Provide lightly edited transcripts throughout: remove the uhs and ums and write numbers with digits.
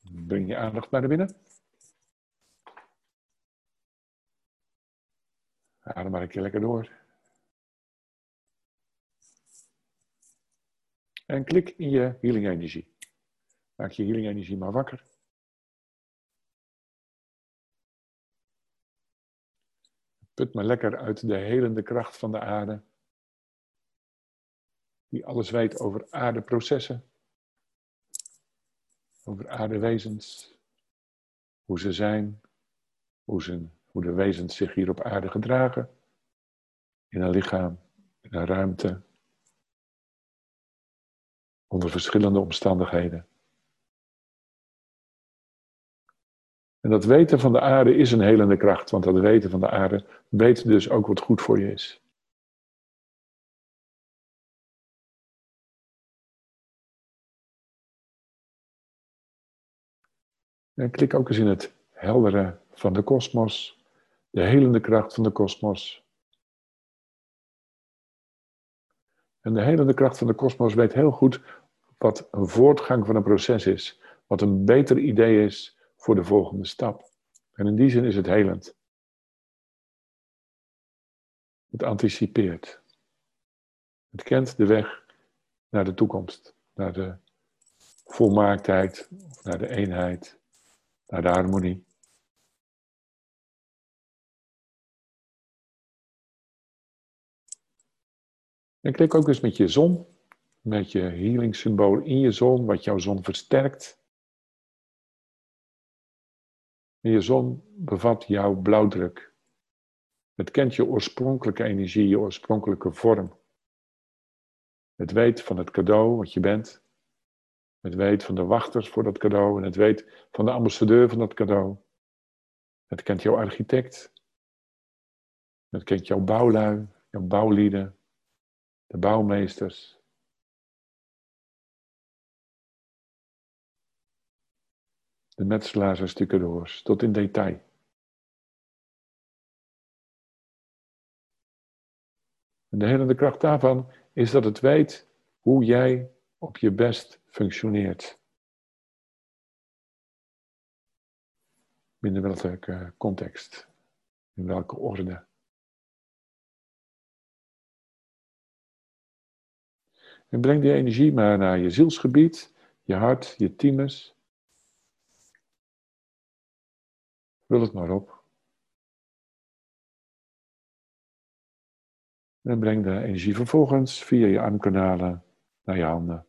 Breng je aandacht naar binnen. Adem maar een keer lekker door. En klik in je healing energie. Maak je healing energie maar wakker. Put maar lekker uit de helende kracht van de aarde. Die alles weet over aardeprocessen. Over aardewezens. Hoe ze zijn. Hoe de wezens zich hier op aarde gedragen. In een lichaam. In een ruimte. Onder verschillende omstandigheden. En dat weten van de aarde is een helende kracht. Want dat weten van de aarde weet dus ook wat goed voor je is. En klik ook eens in het heldere van de kosmos. De helende kracht van de kosmos. En de helende kracht van de kosmos weet heel goed wat een voortgang van een proces is. Wat een beter idee is voor de volgende stap. En in die zin is het helend. Het anticipeert. Het kent de weg naar de toekomst. Naar de volmaaktheid. Of naar de eenheid. Naar de harmonie. En klik ook eens met je zon. Met je healing symbool in je zon. Wat jouw zon versterkt. En je zon bevat jouw blauwdruk. Het kent je oorspronkelijke energie, je oorspronkelijke vorm. Het weet van het cadeau wat je bent. Het weet van de wachters voor dat cadeau. En het weet van de ambassadeur van dat cadeau. Het kent jouw architect. Het kent jouw bouwlui, jouw bouwlieden. De bouwmeesters. De metselaars en stucadoors, tot in detail. En de helende kracht daarvan is dat het weet hoe jij op je best functioneert. Binnen welke context, in welke orde. En breng die energie maar naar je zielsgebied, je hart, je thymus. Vul het maar op. En breng de energie vervolgens via je armkanalen naar je handen.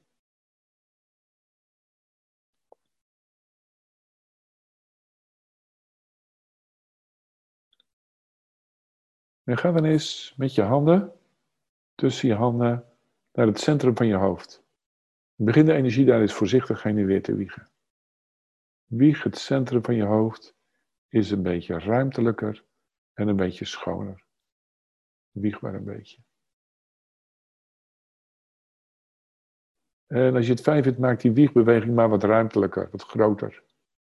En ga dan eens met je handen, tussen je handen, naar het centrum van je hoofd. Begin de energie daar eens voorzichtig heen en weer te wiegen. Wieg het centrum van je hoofd is een beetje ruimtelijker en een beetje schoner. Wieg maar een beetje. En als je het fijn vindt, maak die wiegbeweging maar wat ruimtelijker, wat groter.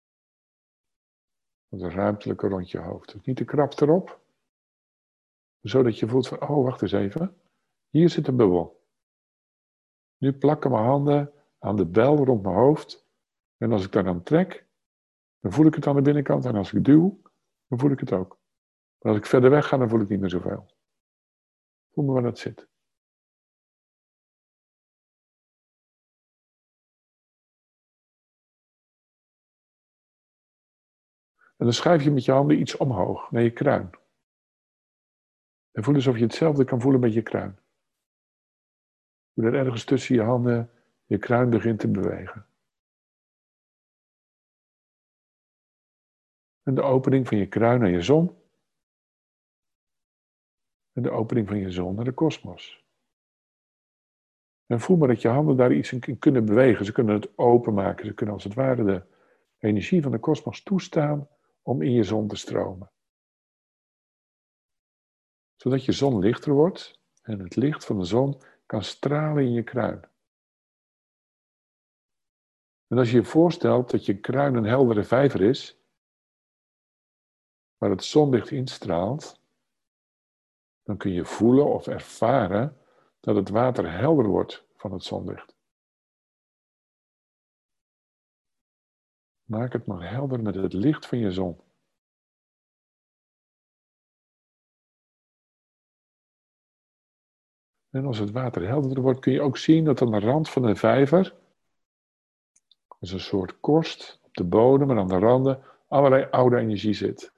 Wat ruimtelijker rond je hoofd. Dus niet te krap erop. Zodat je voelt van, oh wacht eens even. Hier zit een bubbel. Nu plakken mijn handen aan de bel rond mijn hoofd. En als ik daar dan trek, dan voel ik het aan de binnenkant. En als ik duw, dan voel ik het ook. Maar als ik verder weg ga, dan voel ik niet meer zoveel. Voel me waar dat zit. En dan schuif je met je handen iets omhoog, naar je kruin. En voel alsof je hetzelfde kan voelen met je kruin. Hoe er ergens tussen je handen je kruin begint te bewegen. En de opening van je kruin naar je zon. En de opening van je zon naar de kosmos. En voel maar dat je handen daar iets in kunnen bewegen. Ze kunnen het openmaken. Ze kunnen als het ware de energie van de kosmos toestaan om in je zon te stromen. Zodat je zon lichter wordt en het licht van de zon kan stralen in je kruin. En als je je voorstelt dat je kruin een heldere vijver is, waar het zonlicht instraalt, dan kun je voelen of ervaren dat het water helder wordt van het zonlicht. Maak het maar helder met het licht van je zon. En als het water helderder wordt, kun je ook zien dat aan de rand van de vijver, dus een soort korst op de bodem en aan de randen, allerlei oude energie zit.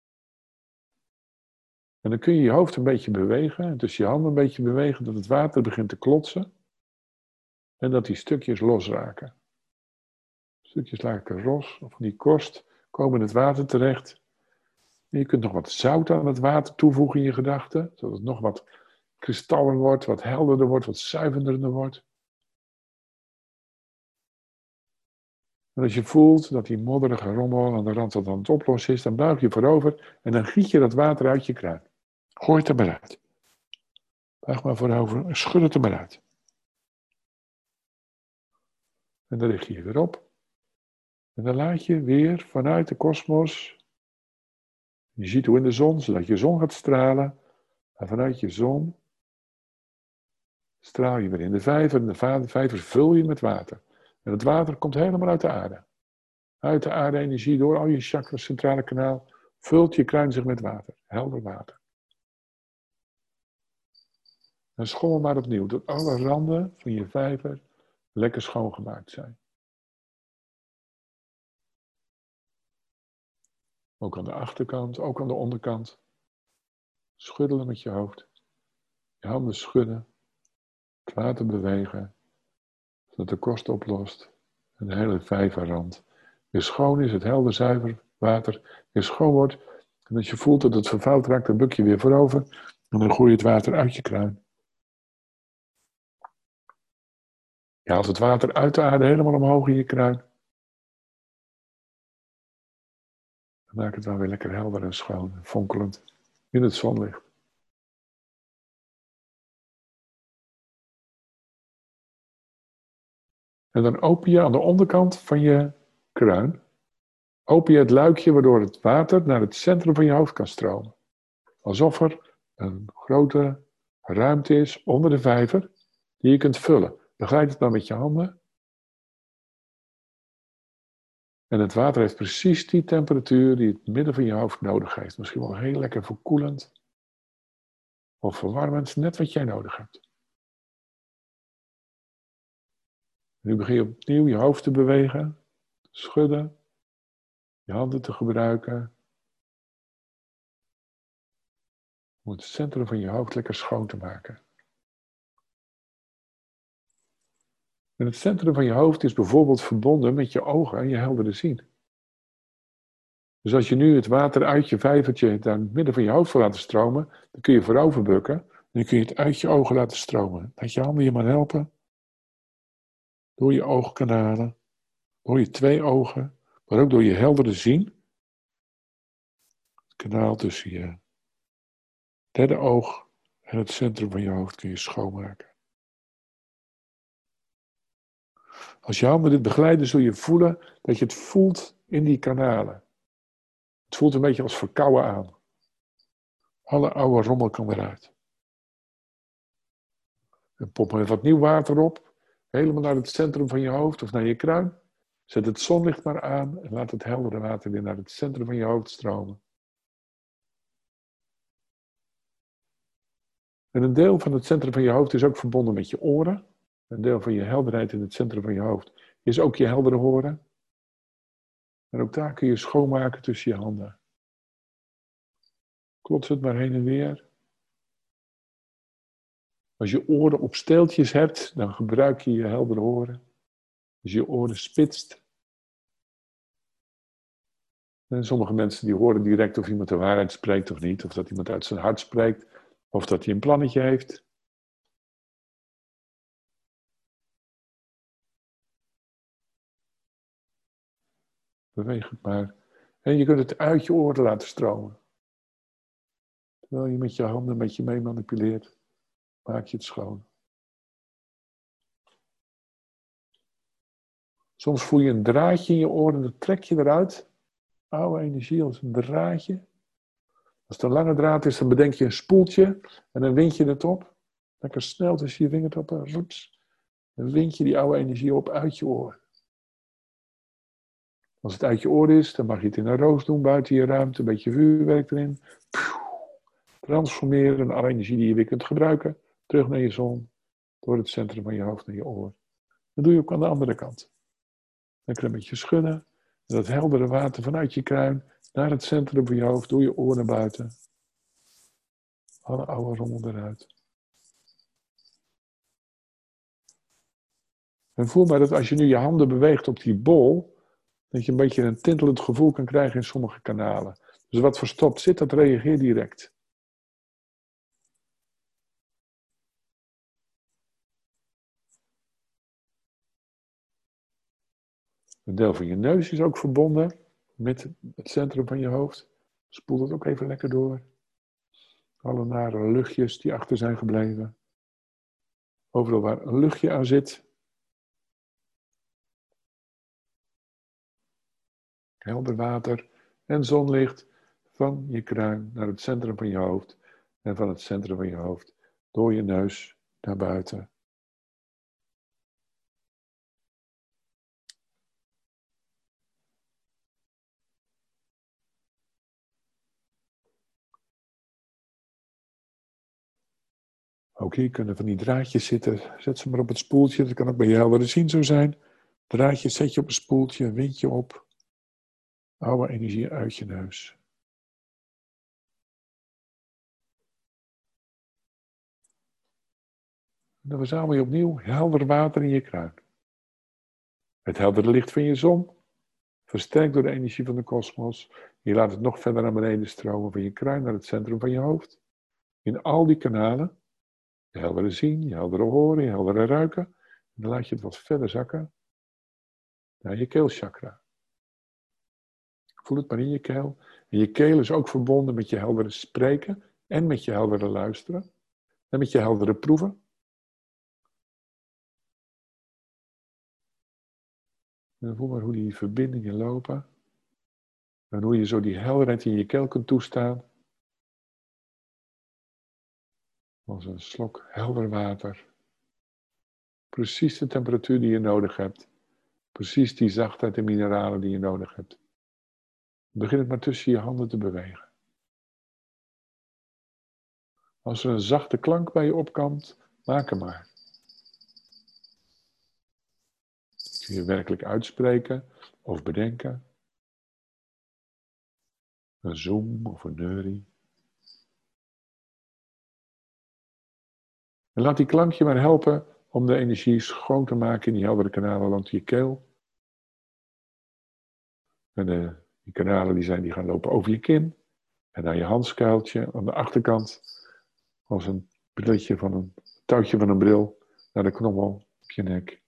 En dan kun je je hoofd een beetje bewegen en tussen je handen een beetje bewegen, dat het water begint te klotsen en dat die stukjes losraken. Stukjes raken los, of die korst komen in het water terecht. En je kunt nog wat zout aan het water toevoegen in je gedachten, zodat het nog wat kristallen wordt, wat helderder wordt, wat zuiverder wordt. En als je voelt dat die modderige rommel aan de rand wat aan het oplossen is, dan buig je voorover en dan giet je dat water uit je kruin. Gooi het er maar uit. Buig maar voorover en schud het er maar uit. En dan richt je je weer op. En dan laat je weer vanuit de kosmos. Je ziet hoe in de zon, zodat je zon gaat stralen. En vanuit je zon straal je weer in de vijver. En de vijver vul je met water. En het water komt helemaal uit de aarde. Uit de aarde-energie, door al je chakras, centrale kanaal, vult je kruin zich met water. Helder water. En schommel maar opnieuw, tot alle randen van je vijver lekker schoongemaakt zijn. Ook aan de achterkant, ook aan de onderkant. Schuddelen met je hoofd. Je handen schudden. Het water bewegen. Zodat de korst oplost. En de hele vijverrand weer schoon is. Het helder zuiver water weer schoon wordt. En als je voelt dat het vervuild raakt, dan buk je weer voorover. En dan gooi je het water uit je kruin. Je haalt het water uit de aarde helemaal omhoog in je kruin. Dan maak het dan weer lekker helder en schoon en fonkelend in het zonlicht. En dan open je aan de onderkant van je kruin, open je het luikje waardoor het water naar het centrum van je hoofd kan stromen. Alsof er een grote ruimte is onder de vijver die je kunt vullen. Begrijp het nou met je handen. En het water heeft precies die temperatuur die het midden van je hoofd nodig heeft. Misschien wel heel lekker verkoelend of verwarmend, net wat jij nodig hebt. Nu begin je opnieuw je hoofd te bewegen, schudden, je handen te gebruiken. Om het centrum van je hoofd lekker schoon te maken. En het centrum van je hoofd is bijvoorbeeld verbonden met je ogen en je heldere zien. Dus als je nu het water uit je vijvertje naar het midden van je hoofd wil laten stromen, dan kun je voorover bukken en dan kun je het uit je ogen laten stromen. Laat je handen je maar helpen. Door je oogkanalen, door je twee ogen, maar ook door je heldere zien. Het kanaal tussen je derde oog en het centrum van je hoofd kun je schoonmaken. Als je handen dit begeleiden, zul je voelen dat je het voelt in die kanalen. Het voelt een beetje als verkouden aan. Alle oude rommel kan eruit. En pomp er wat nieuw water op, helemaal naar het centrum van je hoofd of naar je kruin. Zet het zonlicht maar aan en laat het heldere water weer naar het centrum van je hoofd stromen. En een deel van het centrum van je hoofd is ook verbonden met je oren. Een deel van je helderheid in het centrum van je hoofd is ook je heldere horen. En ook daar kun je schoonmaken tussen je handen. Klots het maar heen en weer. Als je oren op steeltjes hebt, dan gebruik je je heldere horen. Als je oren spitst. En sommige mensen die horen direct of iemand de waarheid spreekt of niet. Of dat iemand uit zijn hart spreekt. Of dat hij een plannetje heeft. Beweeg het maar. En je kunt het uit je oren laten stromen. Terwijl je met je handen met je mee manipuleert, maak je het schoon. Soms voel je een draadje in je oren, dat trek je eruit. Oude energie als een draadje. Als het een lange draad is, dan bedenk je een spoeltje en dan wind je het op. Lekker snel tussen je vingertoppen, roeps. Dan wind je die oude energie op uit je oren. Als het uit je oor is, dan mag je het in een roos doen, buiten je ruimte, een beetje vuurwerk erin. Transformeren alle energie die je weer kunt gebruiken, terug naar je zon, door het centrum van je hoofd naar je oor. Dat doe je ook aan de andere kant. Lekker een beetje schudden, en dat heldere water vanuit je kruin naar het centrum van je hoofd, door je oor naar buiten. Alle oude rommel eruit. En voel maar dat als je nu je handen beweegt op die bol, dat je een beetje een tintelend gevoel kan krijgen in sommige kanalen. Dus wat verstopt zit, dat reageert direct. Een deel van je neus is ook verbonden met het centrum van je hoofd. Spoel dat ook even lekker door. Alle nare luchtjes die achter zijn gebleven. Overal waar een luchtje aan zit. Helder water en zonlicht van je kruin naar het centrum van je hoofd. En van het centrum van je hoofd door je neus naar buiten. Ook hier kunnen van die draadjes zitten. Zet ze maar op het spoeltje. Dat kan ook bij je heldere zien zo zijn. Draadjes zet je op een spoeltje, windje op. Oude energie uit je neus. En dan verzamel je opnieuw helder water in je kruin. Het heldere licht van je zon, versterkt door de energie van de kosmos. Je laat het nog verder naar beneden stromen van je kruin naar het centrum van je hoofd. In al die kanalen. Je heldere zien, je heldere horen, je heldere ruiken. En dan laat je het wat verder zakken naar je keelchakra. Voel het maar in je keel. En je keel is ook verbonden met je heldere spreken en met je heldere luisteren. En met je heldere proeven. En voel maar hoe die verbindingen lopen. En hoe je zo die helderheid in je keel kunt toestaan. Als een slok helder water. Precies de temperatuur die je nodig hebt. Precies die zachtheid en mineralen die je nodig hebt. Begin het maar tussen je handen te bewegen. Als er een zachte klank bij je opkomt, maak hem maar. Kun je werkelijk uitspreken of bedenken. Een zoem of een neurie. En laat die klankje maar helpen om de energie schoon te maken in die heldere kanalen langs je keel. En die kanalen die gaan lopen over je kin. En naar je handskuiltje aan de achterkant. Als een brilletje van een touwtje van een bril naar de knobbel op je nek.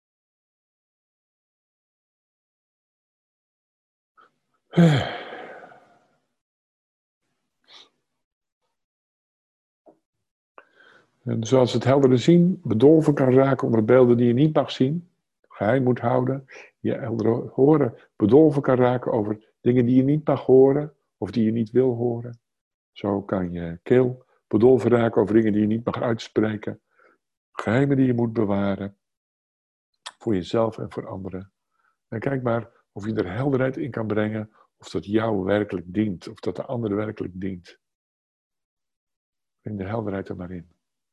En zoals het heldere zien bedolven kan raken onder beelden die je niet mag zien, geheim moet houden, je heldere horen bedolven kan raken over dingen die je niet mag horen of die je niet wil horen. Zo kan je keel bedolven raken over dingen die je niet mag uitspreken, geheimen die je moet bewaren, voor jezelf en voor anderen. En kijk maar of je er helderheid in kan brengen, of dat jou werkelijk dient, of dat de ander werkelijk dient. Breng de helderheid er maar in.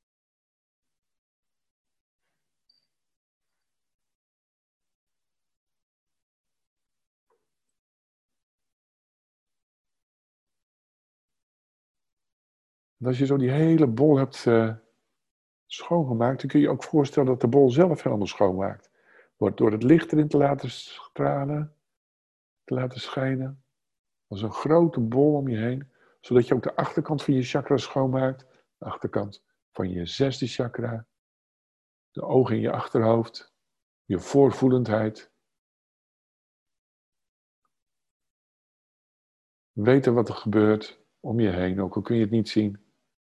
En als je zo die hele bol hebt schoongemaakt, dan kun je je ook voorstellen dat de bol zelf helemaal schoonmaakt. Door het licht erin te laten stralen, te laten schijnen. Als een grote bol om je heen, zodat je ook de achterkant van je chakra schoonmaakt. De achterkant van je zesde chakra. De ogen in je achterhoofd. Je voorvoelendheid. Weten wat er gebeurt om je heen, ook al kun je het niet zien.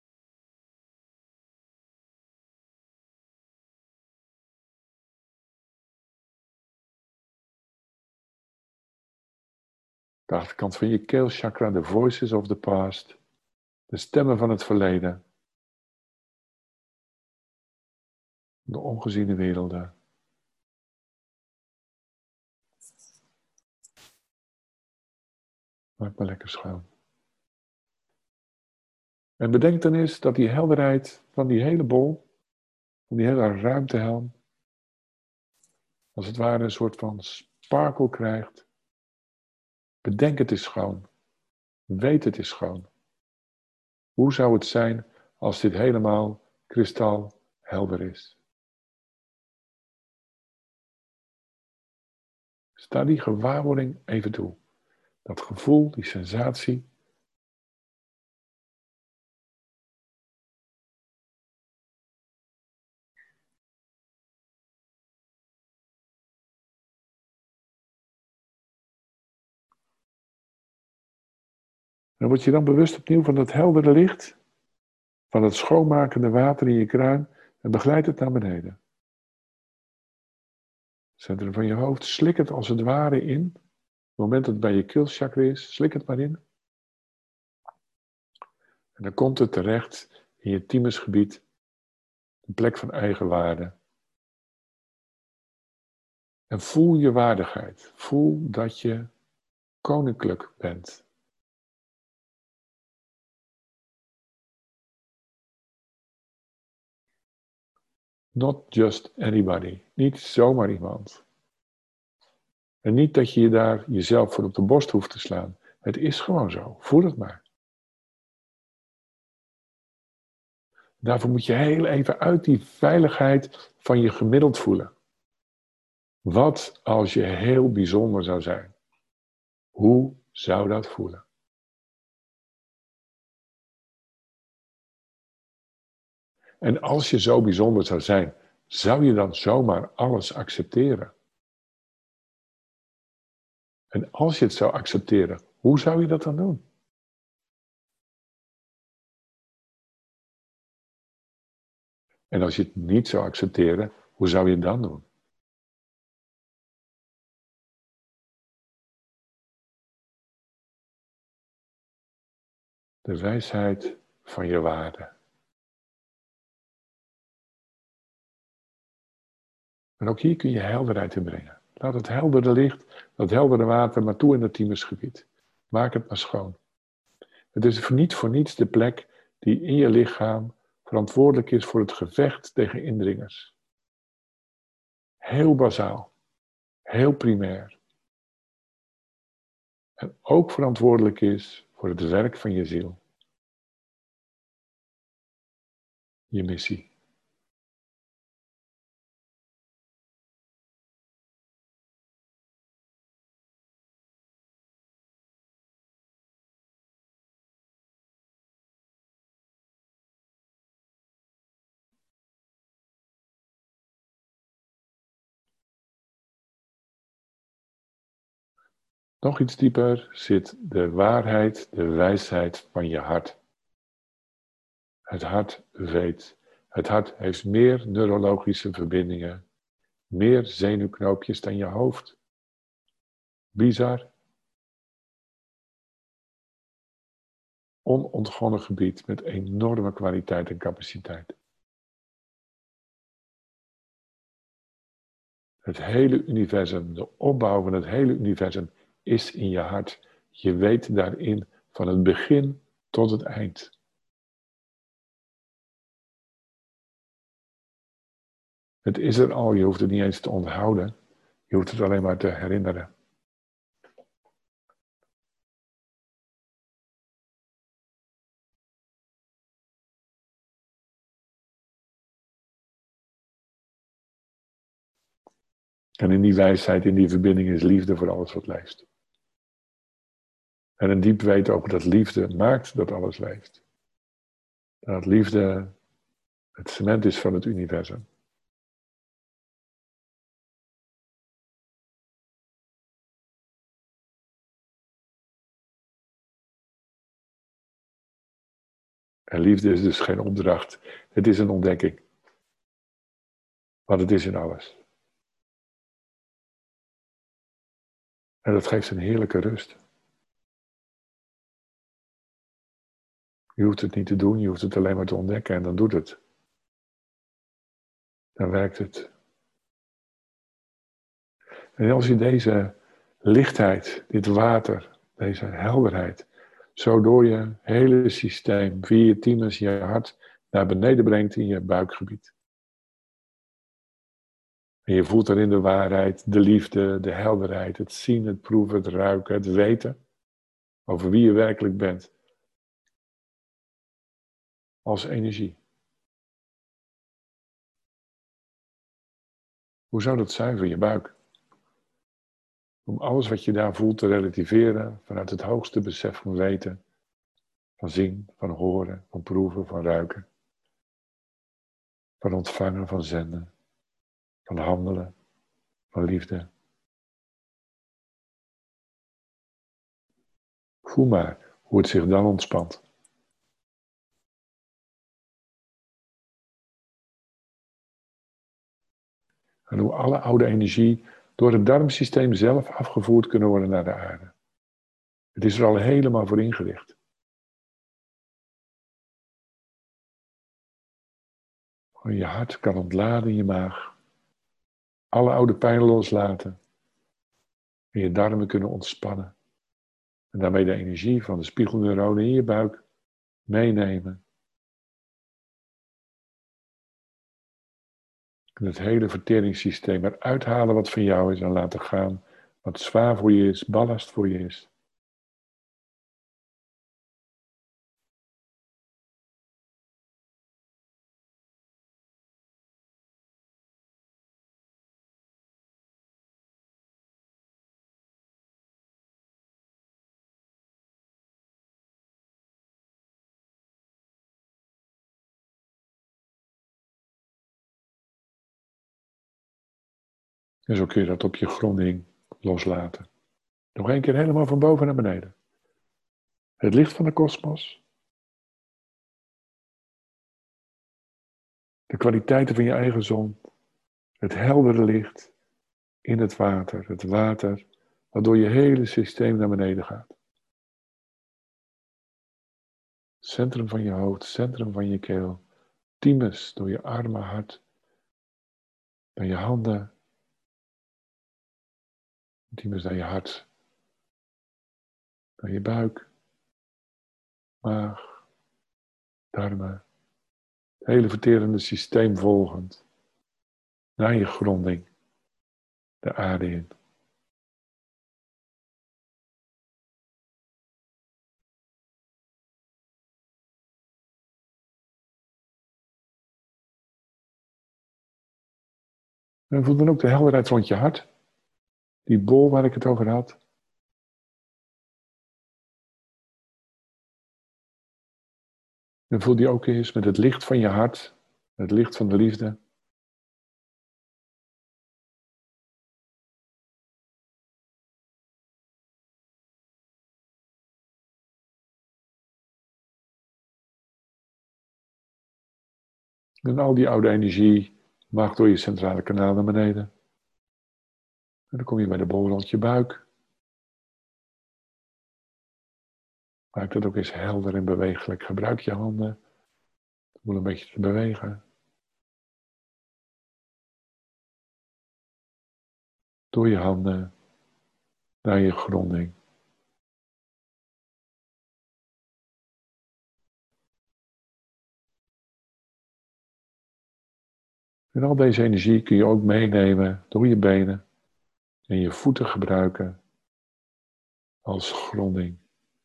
De achterkant van je keelchakra, de voices of the past. De stemmen van het verleden. De ongeziene werelden. Maak maar lekker schoon. En bedenk dan eens dat die helderheid van die hele bol, van die hele ruimtehelm, als het ware een soort van sparkle krijgt. Bedenk het is schoon. Weet het is schoon. Hoe zou het zijn als dit helemaal kristalhelder is? Sta die gewaarwording even toe. Dat gevoel, die sensatie. En word je dan bewust opnieuw van dat heldere licht, van het schoonmakende water in je kruin en begeleid het naar beneden. Centrum van je hoofd, slik het als het ware in. Op het moment dat het bij je keelchakra is, slik het maar in. En dan komt het terecht in je thymusgebied, een plek van eigenwaarde. En voel je waardigheid. Voel dat je koninklijk bent. Not just anybody. Niet zomaar iemand. En niet dat je daar jezelf voor op de borst hoeft te slaan. Het is gewoon zo. Voel het maar. Daarvoor moet je heel even uit die veiligheid van je gemiddeld voelen. Wat als je heel bijzonder zou zijn? Hoe zou dat voelen? En als je zo bijzonder zou zijn, zou je dan zomaar alles accepteren? En als je het zou accepteren, hoe zou je dat dan doen? En als je het niet zou accepteren, hoe zou je het dan doen? De wijsheid van je waarde. En ook hier kun je helderheid in brengen. Laat het heldere licht, dat heldere water maar toe in het thymusgebied. Maak het maar schoon. Het is niet voor niets de plek die in je lichaam verantwoordelijk is voor het gevecht tegen indringers. Heel bazaal. Heel primair. En ook verantwoordelijk is voor het werk van je ziel. Je missie. Nog iets dieper zit de waarheid, de wijsheid van je hart. Het hart weet. Het hart heeft meer neurologische verbindingen, meer zenuwknoopjes dan je hoofd. Bizar. Onontgonnen gebied met enorme kwaliteit en capaciteit. Het hele universum, de opbouw van het hele universum is in je hart. Je weet daarin van het begin tot het eind. Het is er al, je hoeft het niet eens te onthouden. Je hoeft het alleen maar te herinneren. En in die wijsheid, in die verbinding is liefde voor alles wat leeft. En een diep weten ook dat liefde maakt dat alles leeft. Dat liefde het cement is van het universum. En liefde is dus geen opdracht, het is een ontdekking. Want het is in alles. En dat geeft een heerlijke rust. Je hoeft het niet te doen, je hoeft het alleen maar te ontdekken en dan doet het. Dan werkt het. En als je deze lichtheid, dit water, Deze helderheid. Zo door je hele systeem, via je thymus, je hart, naar beneden brengt in je buikgebied. En je voelt erin de waarheid, de liefde, de helderheid, het zien, het proeven, het ruiken, het weten over wie je werkelijk bent. Als energie. Hoe zou dat zijn voor je buik? Om alles wat je daar voelt te relativeren vanuit het hoogste besef van weten, van zien, van horen, van proeven, van ruiken, van ontvangen, van zenden, van handelen, van liefde. Voel maar hoe het zich dan ontspant. En hoe alle oude energie door het darmsysteem zelf afgevoerd kunnen worden naar de aarde. Het is er al helemaal voor ingericht. Je hart kan ontladen in je maag. Alle oude pijn loslaten. En je darmen kunnen ontspannen. En daarmee de energie van de spiegelneuronen in je buik meenemen. En het hele verteringssysteem eruit halen wat van jou is en laten gaan wat zwaar voor je is, ballast voor je is. En zo kun je dat op je gronding loslaten. Nog één keer helemaal van boven naar beneden. Het licht van de kosmos. De kwaliteiten van je eigen zon. Het heldere licht in het water. Het water waardoor je hele systeem naar beneden gaat. Centrum van je hoofd, centrum van je keel. Thymus door je armen, hart. Naar je handen. Thymus naar je hart. Naar je buik. Maag. Darmen. Het hele verterende systeem volgend. Naar je gronding. De aarde in. En voel dan ook de helderheid rond je hart. Die bol waar ik het over had. En voel die ook eens met het licht van je hart. Het licht van de liefde. En al die oude energie mag door je centrale kanaal naar beneden. En dan kom je bij de bol rond je buik. Maak dat ook eens helder en bewegelijk. Gebruik je handen om een beetje te bewegen. Door je handen naar je gronding. En al deze energie kun je ook meenemen door je benen en je voeten gebruiken als gronding.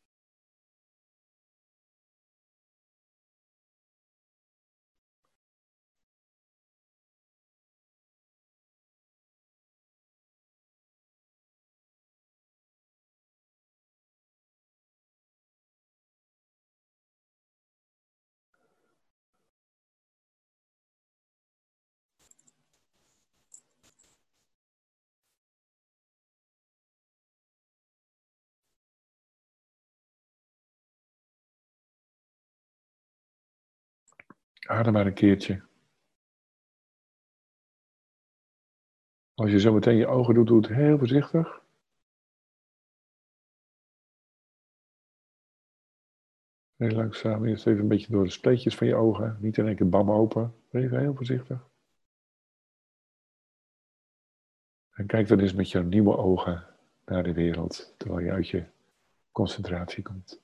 Adem maar een keertje. Als je zo meteen je ogen doet, doe het heel voorzichtig. Heel langzaam, eerst even een beetje door de spleetjes van je ogen. Niet in één keer bam open. Even heel voorzichtig. En kijk dan eens met jouw nieuwe ogen naar de wereld. Terwijl je uit je concentratie komt.